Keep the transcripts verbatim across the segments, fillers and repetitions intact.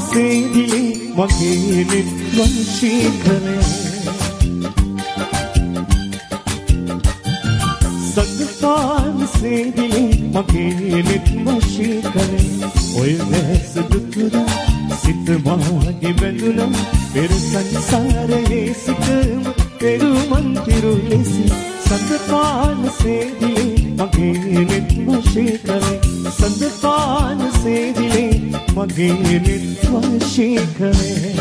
සේදිලේ මගේ නෙත් වශී කළේ සඳපාන සේදිලේ මගේ නෙත් වශී කළේ ඔය දැස දුතුරා සිත මාගේ බැඳුණා පෙර සංසාරයේ සිටම පෙරුමන් තිරු ලෙස සඳපාන සේදිලේ මගේ නෙත් වශී කළේ සඳපාන සේදිලේ මගේ නෙත් වශී කළේ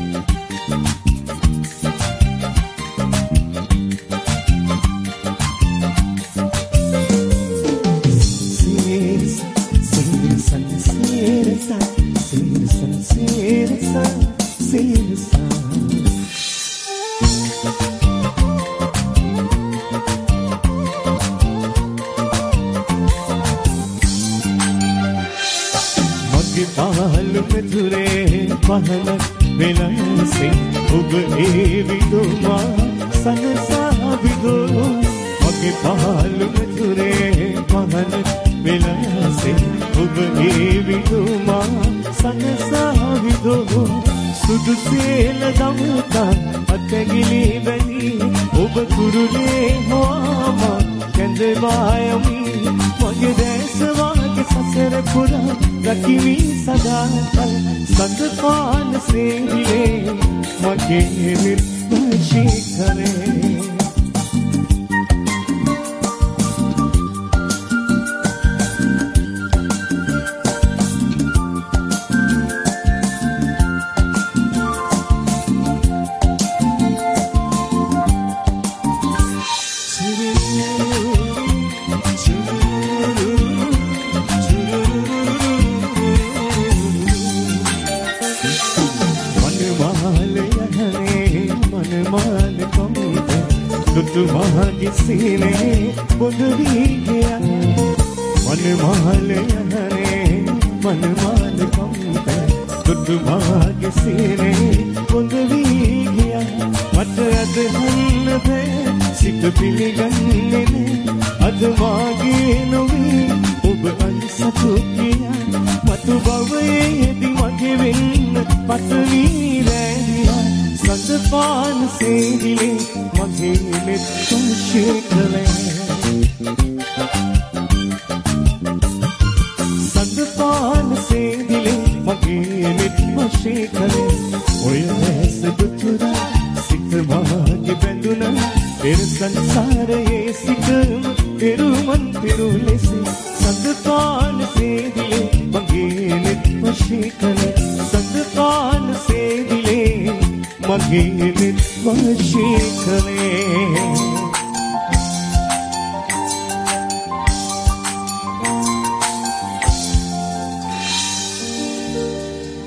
පහනක් වෙනසේ ඔබ ඒ විදුමා සනසා විදෝ මගේ පහළ මෙතුරේ පහනක් වෙනසේ ඔබ ඒ විදුමා සනසා විදෝ සුදු සේල දමුතා අතගිලි බැලි ඔබ කුරුලේ හොම කැඳවායමි මගේ දැස වාගේ සසර පුරා රකිවි සදාකල් සඳපාන සේදිලේ මගේ නෙත් වශී කළේ तुमागे सीने बुंदरी गया मन माले हरे मन माल पंपे तुमागे सीने बुंदरी गया मत अद हन पे सिक पिली गन्ने ने अद मागे नवी उब अंसतु किया मत बावे यदि मगे विन पतनी रहिया सदपान सेदिले मगे නෙත් වශී කළේ සඳපාන සේදිලේ මගේ නෙත් වශී කළේ ඔය දැස දුතුරා සිත මාගේ බැඳුණා පෙර සංසාරයේ සිටම පෙරුමන් පිරු ලෙස සඳපාන සේදිලේ මගේ නෙත් වශී කළේ සඳපාන සේදිලේ මගේ නෙත් වශී කළේ